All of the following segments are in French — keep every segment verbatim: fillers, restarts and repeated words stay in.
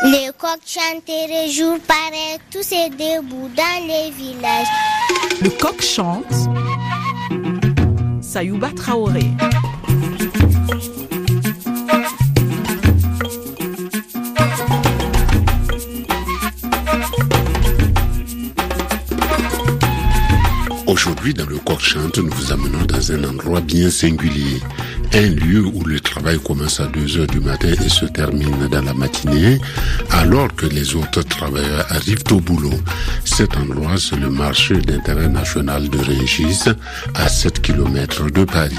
Les coqs chanteraient jour pareil, tous et debout dans les villages. Le coq chante. Sayouba Traoré. Aujourd'hui, dans le Coq Chante, nous vous amenons dans un endroit bien singulier. Un lieu où le travail commence à deux heures du matin et se termine dans la matinée, alors que les autres travailleurs arrivent au boulot. Cet endroit, c'est le marché d'intérêt national de Rungis, à sept kilomètres de Paris.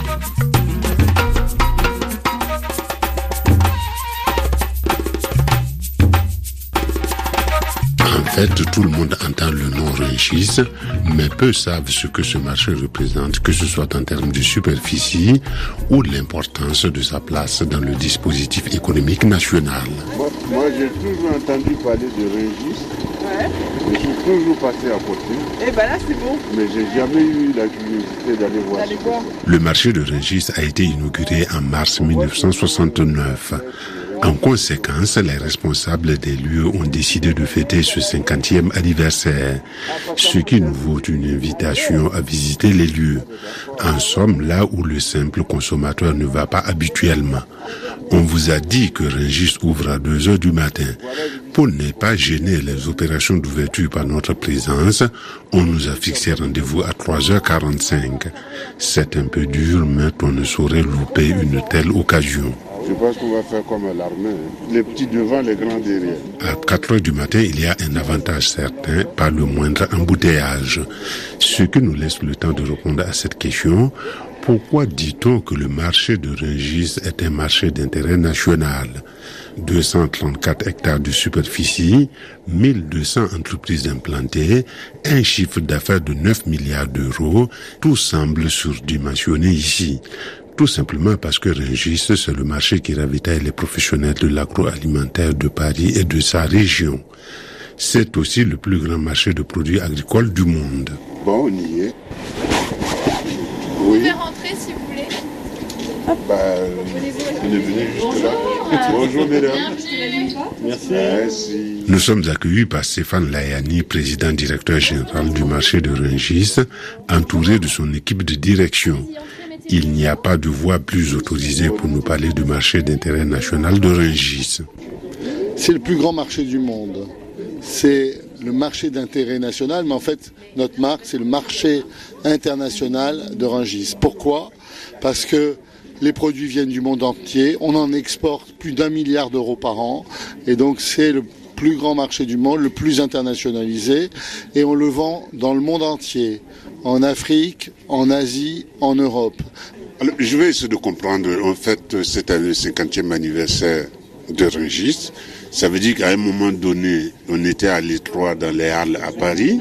En fait, tout le monde entend le nom Rungis, mais peu savent ce que ce marché représente, que ce soit en termes de superficie ou de l'importance de sa place dans le dispositif économique national. Moi, moi j'ai toujours entendu parler de Rungis. Ouais. Je suis toujours passé à côté. Et ben là, c'est bon. Mais j'ai jamais eu la curiosité d'aller voir. D'aller voir. Le marché de Rungis a été inauguré en mars mille neuf cent soixante-neuf. En conséquence, les responsables des lieux ont décidé de fêter ce cinquantième anniversaire, ce qui nous vaut une invitation à visiter les lieux. En somme, là où le simple consommateur ne va pas habituellement. On vous a dit que Rungis ouvre à deux heures du matin. Pour ne pas gêner les opérations d'ouverture par notre présence, on nous a fixé rendez-vous à trois heures quarante-cinq. C'est un peu dur, mais on ne saurait louper une telle occasion. Je pense qu'on va faire comme à l'armée, les petits devant, les grands derrière. À quatre heures du matin, il y a un avantage certain, pas le moindre embouteillage. Ce qui nous laisse le temps de répondre à cette question. Pourquoi dit-on que le marché de Rungis est un marché d'intérêt national ? deux cent trente-quatre hectares de superficie, mille deux cents entreprises implantées, un chiffre d'affaires de neuf milliards d'euros, tout semble surdimensionné ici. Tout simplement parce que Rungis, c'est le marché qui ravitaille les professionnels de l'agroalimentaire de Paris et de sa région. C'est aussi le plus grand marché de produits agricoles du monde. Bon, on y est. Oui. Vous pouvez rentrer si vous voulez. Bah, on est venu juste là. Bonjour mesdames. Merci. Merci. Nous sommes accueillis par Stéphane Layani, président directeur général du marché de Rungis, entouré de son équipe de direction. Il n'y a pas de voix plus autorisée pour nous parler du marché d'intérêt national de Rungis. C'est le plus grand marché du monde. C'est le marché d'intérêt national, mais en fait, notre marque, c'est le marché international de Rungis. Pourquoi ? Parce que les produits viennent du monde entier. On en exporte plus d'un milliard d'euros par an. Et donc, c'est le plus grand marché du monde, le plus internationalisé. Et on le vend dans le monde entier. En Afrique, en Asie, en Europe. Alors, je vais essayer de comprendre. En fait, cette année, le cinquantième anniversaire de Rungis. Ça veut dire qu'à un moment donné, on était à l'étroit dans les halles à Paris.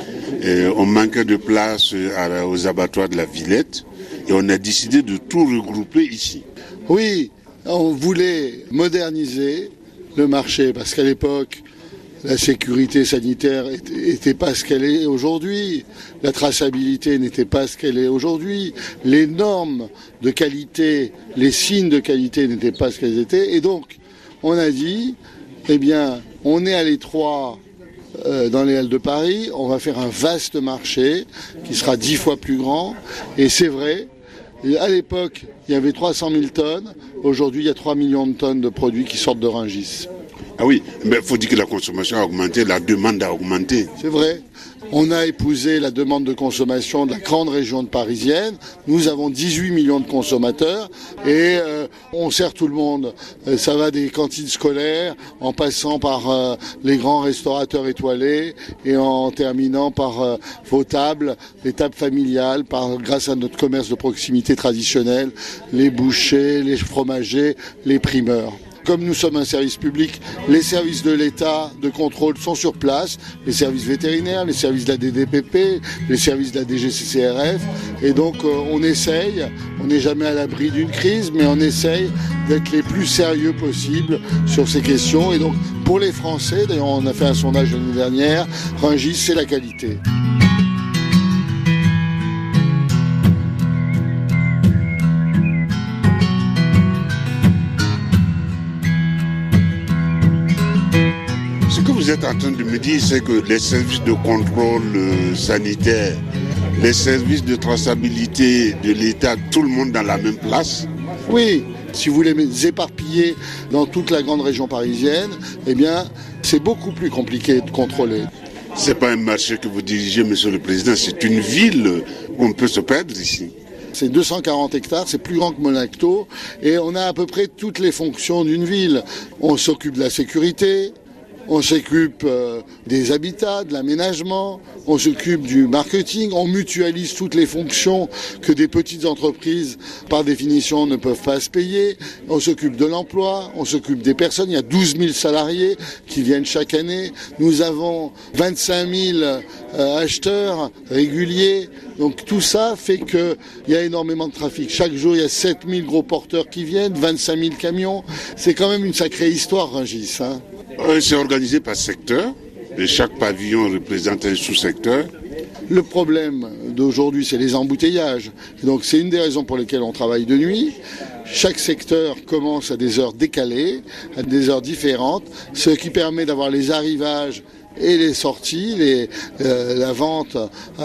Et on manquait de place aux abattoirs de la Villette. Et on a décidé de tout regrouper ici. Oui, on voulait moderniser le marché parce qu'à l'époque, la sécurité sanitaire n'était pas ce qu'elle est aujourd'hui. La traçabilité n'était pas ce qu'elle est aujourd'hui. Les normes de qualité, les signes de qualité n'étaient pas ce qu'elles étaient. Et donc, on a dit, eh bien, on est à l'étroit euh, dans les halles de Paris. On va faire un vaste marché qui sera dix fois plus grand. Et c'est vrai, à l'époque, il y avait trois cent mille tonnes. Aujourd'hui, il y a trois millions de tonnes de produits qui sortent de Rungis. Ah oui, mais il faut dire que la consommation a augmenté, la demande a augmenté. C'est vrai. On a épousé la demande de consommation de la grande région parisienne. Nous avons dix-huit millions de consommateurs et euh, on sert tout le monde. Euh, ça va des cantines scolaires en passant par euh, les grands restaurateurs étoilés et en terminant par euh, vos tables, les tables familiales, par, grâce à notre commerce de proximité traditionnel, les bouchers, les fromagers, les primeurs. Comme nous sommes un service public, les services de l'État de contrôle sont sur place, les services vétérinaires, les services de la D D P P, les services de la D G C C R F. Et donc euh, on essaye, on n'est jamais à l'abri d'une crise, mais on essaye d'être les plus sérieux possible sur ces questions. Et donc pour les Français, d'ailleurs on a fait un sondage l'année dernière, Rungis c'est la qualité. vous êtes en train de me dire, c'est que les services de contrôle euh, sanitaire, les services de traçabilité de l'État, tout le monde dans la même place? Oui, si vous les éparpillez dans toute la grande région parisienne, eh bien, c'est beaucoup plus compliqué de contrôler. C'est pas un marché que vous dirigez, Monsieur le Président, c'est une ville où on peut se perdre ici. C'est deux cent quarante hectares, c'est plus grand que Monaco, et on a à peu près toutes les fonctions d'une ville. On s'occupe de la sécurité, on s'occupe euh, des habitats, de l'aménagement, on s'occupe du marketing, on mutualise toutes les fonctions que des petites entreprises, par définition, ne peuvent pas se payer. On s'occupe de l'emploi, on s'occupe des personnes. Il y a douze mille salariés qui viennent chaque année. Nous avons vingt-cinq mille euh, acheteurs réguliers. Donc tout ça fait qu'il y a énormément de trafic. Chaque jour, il y a sept mille gros porteurs qui viennent, vingt-cinq mille camions. C'est quand même une sacrée histoire, Rungis, hein. C'est organisé par secteur, et chaque pavillon représente un sous-secteur. Le problème d'aujourd'hui, c'est les embouteillages. Donc c'est une des raisons pour lesquelles on travaille de nuit. Chaque secteur commence à des heures décalées, à des heures différentes, ce qui permet d'avoir les arrivages et les sorties, les, euh, la vente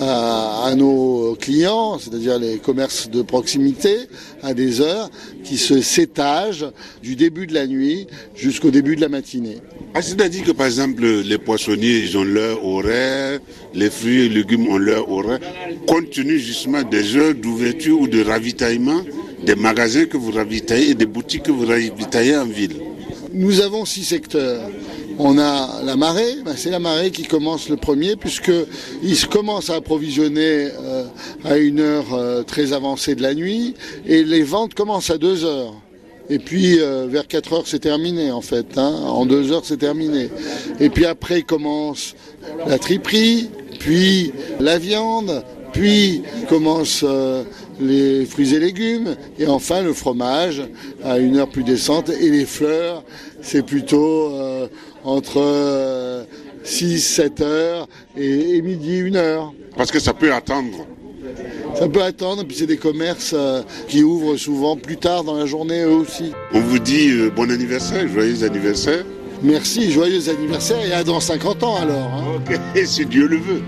à, à nos clients, c'est-à-dire les commerces de proximité, à des heures qui se s'étagent du début de la nuit jusqu'au début de la matinée. Ah, c'est-à-dire que par exemple les poissonniers ils ont leur horaire, les fruits et légumes ont leur horaire, compte tenu justement des heures d'ouverture ou de ravitaillement des magasins que vous ravitaillez et des boutiques que vous ravitaillez en ville. Nous avons six secteurs. On a la marée, ben c'est la marée qui commence le premier puisqu'ils commencent à approvisionner euh, à une heure euh, très avancée de la nuit et les ventes commencent à deux heures. Et puis euh, vers quatre heures c'est terminé en fait, hein. En deux heures c'est terminé. Et puis après commence la triperie, puis la viande, puis commence euh, les fruits et légumes, et enfin le fromage à une heure plus décente, et les fleurs, c'est plutôt euh, entre euh, six sept heures et, et midi une heure. Parce que ça peut attendre. Ça peut attendre, puis c'est des commerces euh, qui ouvrent souvent plus tard dans la journée eux aussi. On vous dit euh, bon anniversaire, joyeux anniversaire. Merci, joyeux anniversaire, et à dans cinquante ans alors. Hein. Ok, si Dieu le veut.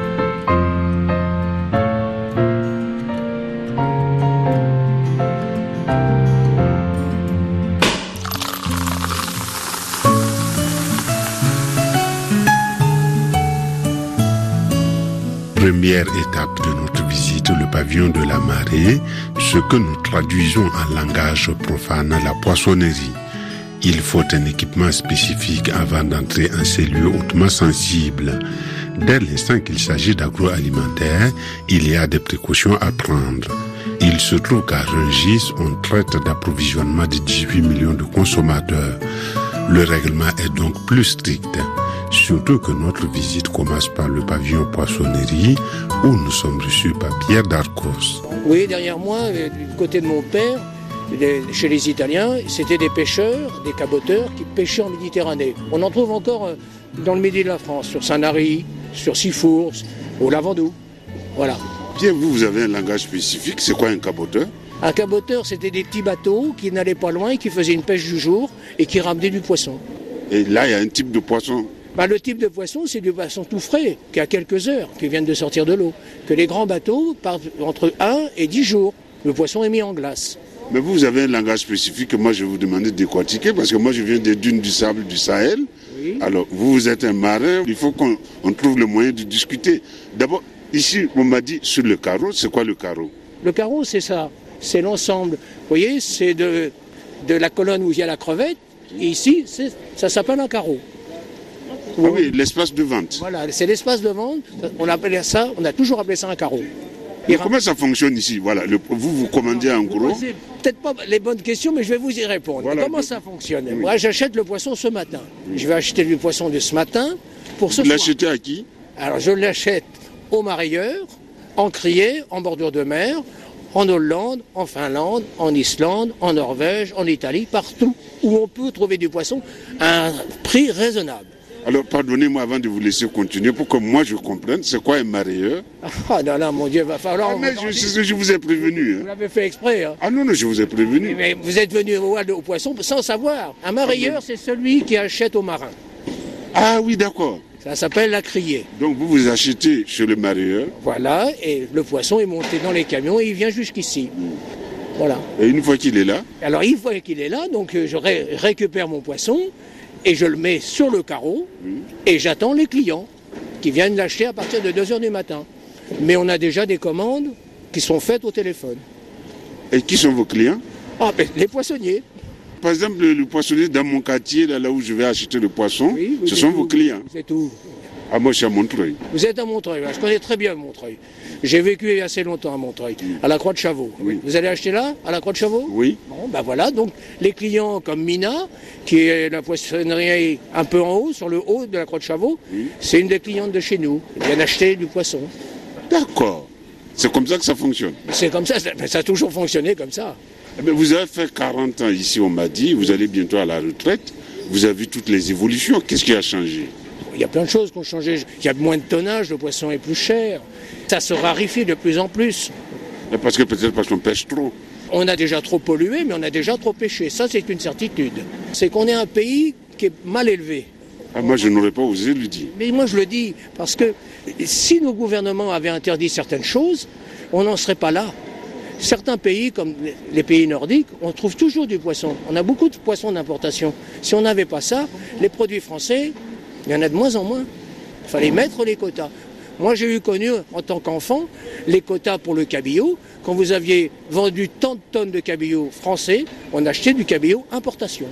Première étape de notre visite, le pavillon de la marée, ce que nous traduisons en langage profane, la poissonnerie. Il faut un équipement spécifique avant d'entrer en ces lieux hautement sensibles. Dès l'instant qu'il s'agit d'agroalimentaire, il y a des précautions à prendre. Il se trouve qu'à Rungis, on traite d'approvisionnement de dix-huit millions de consommateurs. Le règlement est donc plus strict. Surtout que notre visite commence par le pavillon poissonnerie où nous sommes reçus par Pierre Darcos. Oui, derrière moi, du côté de mon père, chez les Italiens, c'était des pêcheurs, des caboteurs qui pêchaient en Méditerranée. On en trouve encore dans le midi de la France, sur Sanary, sur Sifours, au Lavandou. Voilà. Pierre, vous, vous avez un langage spécifique. C'est quoi un caboteur? Un caboteur, c'était des petits bateaux qui n'allaient pas loin, qui faisaient une pêche du jour et qui ramenaient du poisson. Et là, il y a un type de poisson. Bah, le type de poisson, c'est du poisson tout frais, qui a quelques heures, qui viennent de sortir de l'eau. Que les grands bateaux partent entre un et dix jours. Le poisson est mis en glace. Mais vous, vous avez un langage spécifique que moi, je vais vous demander de décortiquer, parce que moi, je viens des dunes du sable du Sahel. Oui. Alors, vous, vous êtes un marin, il faut qu'on on trouve le moyen de discuter. D'abord, ici, on m'a dit sur le carreau, c'est quoi le carreau? Le carreau, c'est ça. C'est l'ensemble. Vous voyez, c'est de, de la colonne où il y a la crevette. Et ici, c'est, ça s'appelle un carreau. Ah oui, l'espace de vente. Voilà, c'est l'espace de vente. On appelait ça, on a toujours appelé ça un carreau. Et comment ça fonctionne ici? Voilà, le, vous, vous commandez en gros. C'est peut-être pas les bonnes questions, mais je vais vous y répondre. Voilà, comment donc ça fonctionne? Oui. Moi, j'achète le poisson ce matin. Oui. Je vais acheter le poisson de ce matin pour ce vous soir. Vous l'achetez à qui? Alors, je l'achète aux marailleurs, en criée, en bordure de mer, en Hollande, en Finlande, en Islande, en Norvège, en Italie, partout où on peut trouver du poisson à un prix raisonnable. Alors, pardonnez-moi avant de vous laisser continuer pour que moi je comprenne, c'est quoi un marailleur? Ah non, non, mon Dieu, va falloir... Ah, mais je, je vous ai prévenu. Hein. Vous l'avez fait exprès. Hein. Ah non, non, je vous ai prévenu. Mais, mais vous êtes venu au, au poisson sans savoir. Un marailleur, c'est celui qui achète aux marins. Ah oui, d'accord. Ça s'appelle la criée. Donc vous vous achetez chez le mareyeur. Voilà, et le poisson est monté dans les camions et il vient jusqu'ici. Voilà. Et une fois qu'il est là? Alors une fois qu'il est là, donc je ré- récupère mon poisson et je le mets sur le carreau et j'attends les clients qui viennent l'acheter à partir de deux heures du matin. Mais on a déjà des commandes qui sont faites au téléphone. Et qui sont vos clients? Ah, ben, les poissonniers. Par exemple, le, le poissonnier dans mon quartier, là, là où je vais acheter le poisson, Oui, ce sont tout. vos clients. C'est tout. Ah, moi, je suis à Montreuil. Vous êtes à Montreuil, je connais très bien Montreuil. J'ai vécu assez longtemps à Montreuil, à la Croix de Chavaux. Oui. Vous allez acheter là, à la Croix de Chavaux? Oui. Bon, ben voilà, donc les clients comme Mina, qui est la poissonnerie un peu en haut, sur le haut de la Croix de Chavaux, Oui. c'est une des clientes de chez nous. Ils viennent acheter du poisson. D'accord. C'est comme ça que ça fonctionne. C'est comme ça, ça, ça a toujours fonctionné comme ça. Eh bien, vous avez fait quarante ans ici, on m'a dit, vous allez bientôt à la retraite. Vous avez vu toutes les évolutions. Qu'est-ce qui a changé? Il y a plein de choses qui ont changé. Il y a moins de tonnage, le poisson est plus cher. Ça se raréfie de plus en plus. Parce que peut-être parce qu'on pêche trop. On a déjà trop pollué, mais on a déjà trop pêché. Ça, c'est une certitude. C'est qu'on est un pays qui est mal élevé. Ah, moi, je n'aurais pas osé le dire. Mais moi, je le dis, parce que si nos gouvernements avaient interdit certaines choses, on n'en serait pas là. Certains pays, comme les pays nordiques, on trouve toujours du poisson. On a beaucoup de poissons d'importation. Si on n'avait pas ça, les produits français, il y en a de moins en moins. Il fallait mettre les quotas. Moi, j'ai eu connu, en tant qu'enfant, les quotas pour le cabillaud. Quand vous aviez vendu tant de tonnes de cabillaud français, on achetait du cabillaud importation.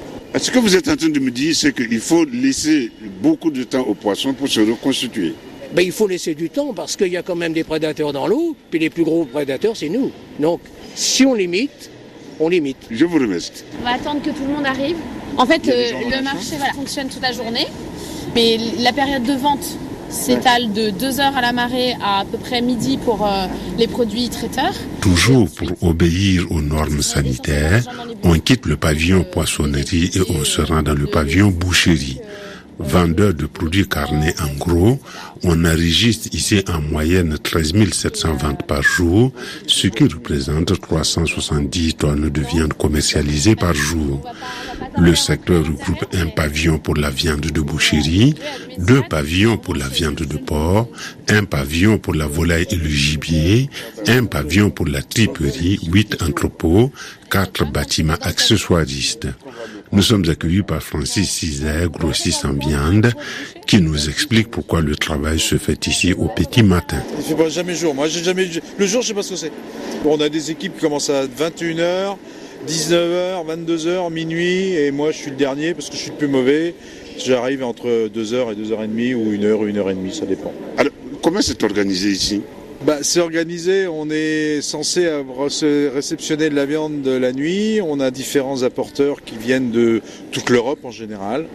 Ce que vous êtes en train de me dire, c'est qu'il faut laisser beaucoup de temps aux poissons pour se reconstituer. Ben, il faut laisser du temps parce qu'il y a quand même des prédateurs dans l'eau, puis les plus gros prédateurs, c'est nous. Donc, si on limite, on limite. Je vous remercie. On va attendre que tout le monde arrive. En fait, euh, le marché voilà, fonctionne toute la journée, mais la période de vente s'étale de deux heures à la marée à à peu près midi pour euh, les produits traiteurs. Toujours pour obéir aux normes sanitaires, on quitte le pavillon poissonnerie et on se rend dans le pavillon boucherie. Vendeurs de produits carnés en gros, on enregistre ici en moyenne treize mille sept cents ventes par jour, ce qui représente trois cent soixante-dix tonnes de viande commercialisée par jour. Le secteur regroupe un pavillon pour la viande de boucherie, deux pavillons pour la viande de porc, un pavillon pour la volaille et le gibier, un pavillon pour la triperie, huit entrepôts, quatre bâtiments accessoiristes. Nous sommes accueillis par Francis Cizet, grossiste en viande, qui nous explique pourquoi le travail se fait ici au petit matin. Il fait pas jamais jour. Moi, j'ai jamais le jour, je sais pas ce que c'est. On a des équipes qui commencent à vingt et une heures, dix-neuf heures, vingt-deux heures, minuit, et moi, je suis le dernier parce que je suis le plus mauvais. J'arrive entre deux heures et deux heures trente ou une heure ou une heure trente, ça dépend. Alors, comment c'est organisé ici? Bah, c'est organisé, on est censé réceptionner de la viande de la nuit, on a différents apporteurs qui viennent de toute l'Europe en général,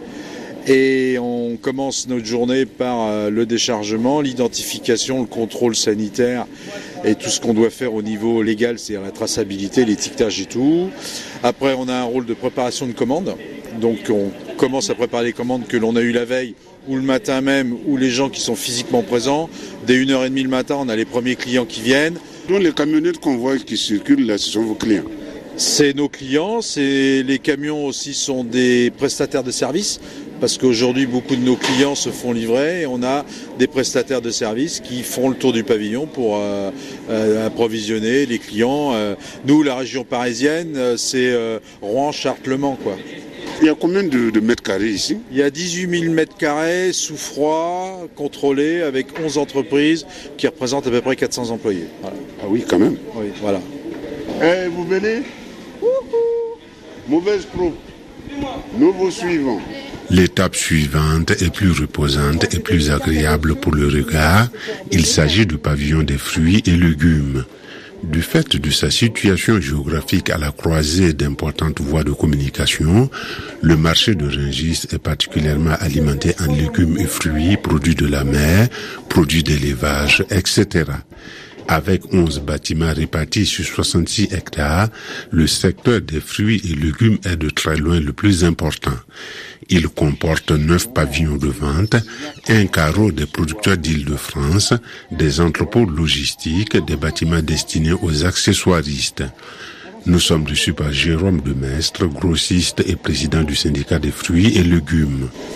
et on commence notre journée par le déchargement, l'identification, le contrôle sanitaire et tout ce qu'on doit faire au niveau légal, c'est-à-dire la traçabilité, l'étiquetage et tout. Après, on a un rôle de préparation de commandes, donc on commence à préparer les commandes que l'on a eues la veille, ou le matin même, ou les gens qui sont physiquement présents. Dès une heure trente le matin, on a les premiers clients qui viennent. Donc les camionnettes qu'on voit qui circulent là, ce sont vos clients? C'est nos clients, c'est les camions aussi sont des prestataires de services, parce qu'aujourd'hui beaucoup de nos clients se font livrer et on a des prestataires de services qui font le tour du pavillon pour euh, euh, approvisionner les clients. Euh, nous, la région parisienne, c'est euh, Rouen, Chartres, Le Mans, quoi. Il y a combien de, de mètres carrés ici? Il y a dix-huit mille mètres carrés sous froid, contrôlés, avec onze entreprises qui représentent à peu près quatre cents employés. Voilà. Ah oui, quand même. Oui, voilà. Eh, vous venez? Mauvaise pro. Nouveau suivant. L'étape suivante est plus reposante et plus agréable pour le regard. Il s'agit du pavillon des fruits et légumes. Du fait de sa situation géographique à la croisée d'importantes voies de communication, le marché de Rungis est particulièrement alimenté en légumes et fruits, produits de la mer, produits d'élevage, et cetera. Avec onze bâtiments répartis sur soixante-six hectares, le secteur des fruits et légumes est de très loin le plus important. Il comporte neuf pavillons de vente, un carreau des producteurs d'Île-de-France, des entrepôts logistiques, des bâtiments destinés aux accessoiristes. Nous sommes reçus par Jérôme Demestre, grossiste et président du syndicat des fruits et légumes.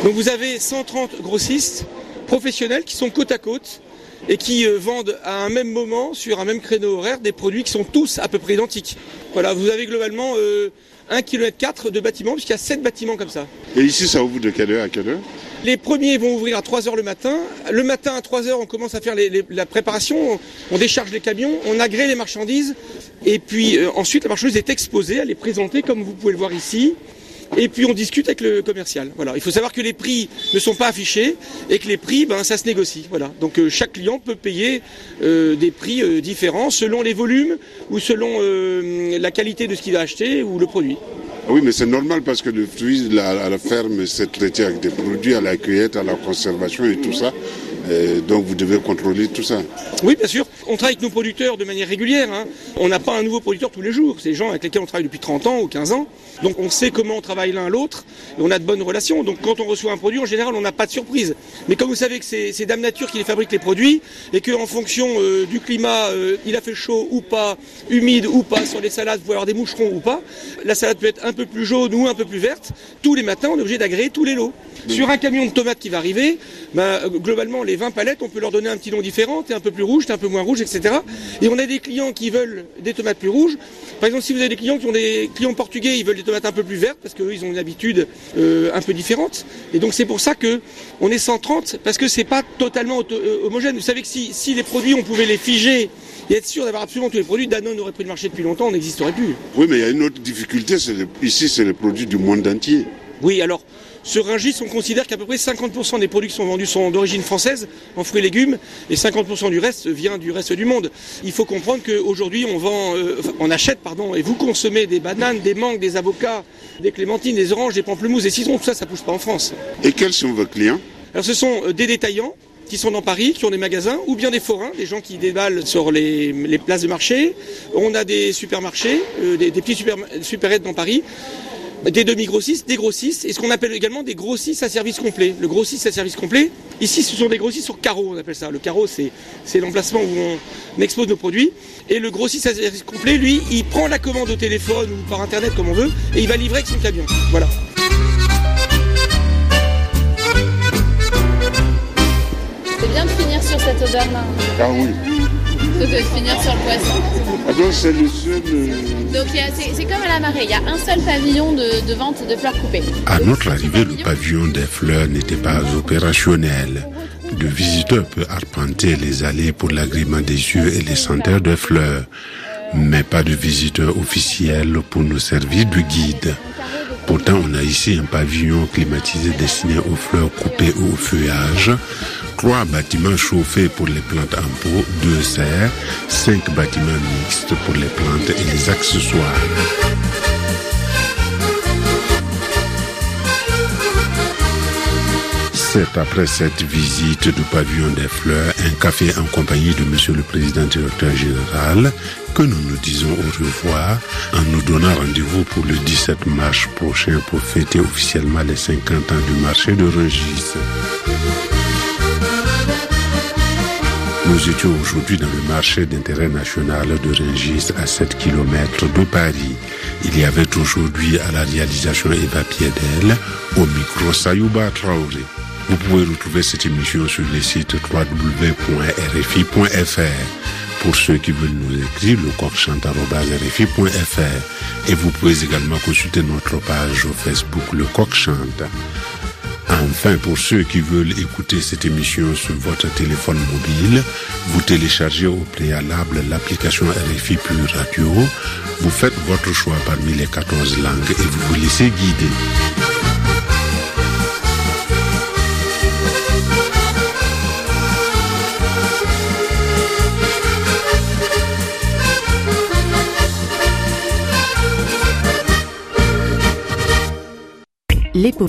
Donc vous avez cent trente grossistes professionnels qui sont côte à côte et qui euh, vendent à un même moment, sur un même créneau horaire, des produits qui sont tous à peu près identiques. Voilà, vous avez globalement euh, un virgule quatre kilomètre de bâtiments, puisqu'il y a sept bâtiments comme ça. Et ici, ça ouvre de quelle heure à quelle heure? Les premiers vont ouvrir à trois heures le matin. Le matin à trois heures, on commence à faire les, les, la préparation, on décharge les camions, on agrée les marchandises. Et puis euh, ensuite, la marchandise est exposée, elle est présentée comme vous pouvez le voir ici. Et puis on discute avec le commercial. Voilà. Il faut savoir que les prix ne sont pas affichés et que les prix, ben, ça se négocie. Voilà. Donc euh, chaque client peut payer euh, des prix euh, différents selon les volumes ou selon euh, la qualité de ce qu'il a acheté ou le produit. Oui, mais c'est normal parce que le fruit à la ferme, c'est traité avec des produits à la cueillette, à la conservation et tout ça. Et donc vous devez contrôler tout ça. Oui, bien sûr. On travaille avec nos producteurs de manière régulière. Hein. On n'a pas un nouveau producteur tous les jours. C'est des gens avec lesquels on travaille depuis trente ans ou quinze ans. Donc on sait comment on travaille l'un à l'autre et on a de bonnes relations. Donc quand on reçoit un produit, en général, on n'a pas de surprise. Mais comme vous savez que c'est, c'est Dame Nature qui les fabrique les produits et qu'en fonction euh, du climat, euh, il a fait chaud ou pas, humide ou pas, sur les salades, vous pouvez avoir des moucherons ou pas. La salade peut être un peu plus jaune ou un peu plus verte. Tous les matins, on est obligé d'agréer tous les lots. Sur un camion de tomates qui va arriver, ben, globalement, les vingt palettes, on peut leur donner un petit nom différent, t'es un peu plus rouge, t'es un peu moins rouge, et cetera. Et on a des clients qui veulent des tomates plus rouges. Par exemple, si vous avez des clients qui ont des clients portugais, ils veulent des tomates un peu plus vertes parce qu'eux, ils ont une habitude euh, un peu différente. Et donc c'est pour ça que on est cent trente, parce que c'est pas totalement auto- euh, homogène. Vous savez que si, si les produits, on pouvait les figer et être sûr d'avoir absolument tous les produits, Danone aurait pris le marché depuis longtemps, on n'existerait plus. Oui, mais il y a une autre difficulté, c'est le, ici c'est les produits du monde entier. Oui, alors, sur Rungis, on considère qu'à peu près cinquante pour cent des produits qui sont vendus sont d'origine française, en fruits et légumes, et cinquante pour cent du reste vient du reste du monde. Il faut comprendre qu'aujourd'hui, on vend, euh, on achète, pardon, et vous consommez des bananes, des mangues, des avocats, des clémentines, des oranges, des pamplemousses, des citrons, tout ça, ça pousse pas en France. Et quels sont vos clients? Alors, ce sont euh, des détaillants qui sont dans Paris, qui ont des magasins, ou bien des forains, des gens qui déballent sur les, les places de marché. On a des supermarchés, euh, des, des petits super, supérettes dans Paris, des demi-grossistes, des grossistes, et ce qu'on appelle également des grossistes à service complet. Le grossiste à service complet, ici ce sont des grossistes sur carreau, on appelle ça. Le carreau, c'est, c'est l'emplacement où on expose nos produits. Et le grossiste à service complet, lui, il prend la commande au téléphone ou par internet comme on veut, et il va livrer avec son camion. Voilà. C'est bien de finir sur cette odeur-là. Ah oui. De finir sur le poisson. Ah donc c'est le seul... Euh... Donc c'est, c'est comme à la marée, il y a un seul pavillon de, de vente de fleurs coupées. À notre arrivée, le pavillon des fleurs n'était pas opérationnel. Le visiteur peut arpenter les allées pour l'agrément des yeux et les senteurs de fleurs, mais pas de visiteur officiel pour nous servir de guide. Pourtant, on a ici un pavillon climatisé destiné aux fleurs coupées ou au feuillage, trois bâtiments chauffés pour les plantes en pot, deux serres, cinq bâtiments mixtes pour les plantes et les accessoires. C'est après cette visite du pavillon des fleurs, un café en compagnie de Monsieur le Président Directeur Général, que nous nous disons au revoir en nous donnant rendez-vous pour le dix-sept mars prochain pour fêter officiellement les cinquante ans du marché de Rungis. Nous étions aujourd'hui dans le marché d'intérêt national de Rungis à sept kilomètres de Paris. Il y avait aujourd'hui à la réalisation Eva Piedel, au micro Sayouba Traoré. Vous pouvez retrouver cette émission sur le site w w w point r f i point f r. Pour ceux qui veulent nous écrire, le coq chante arobase r f i point f r. Et vous pouvez également consulter notre page au Facebook Le Coq Chante. Enfin, pour ceux qui veulent écouter cette émission sur votre téléphone mobile, vous téléchargez au préalable l'application R F I Pure Radio, vous faites votre choix parmi les quatorze langues et vous vous laissez guider. Les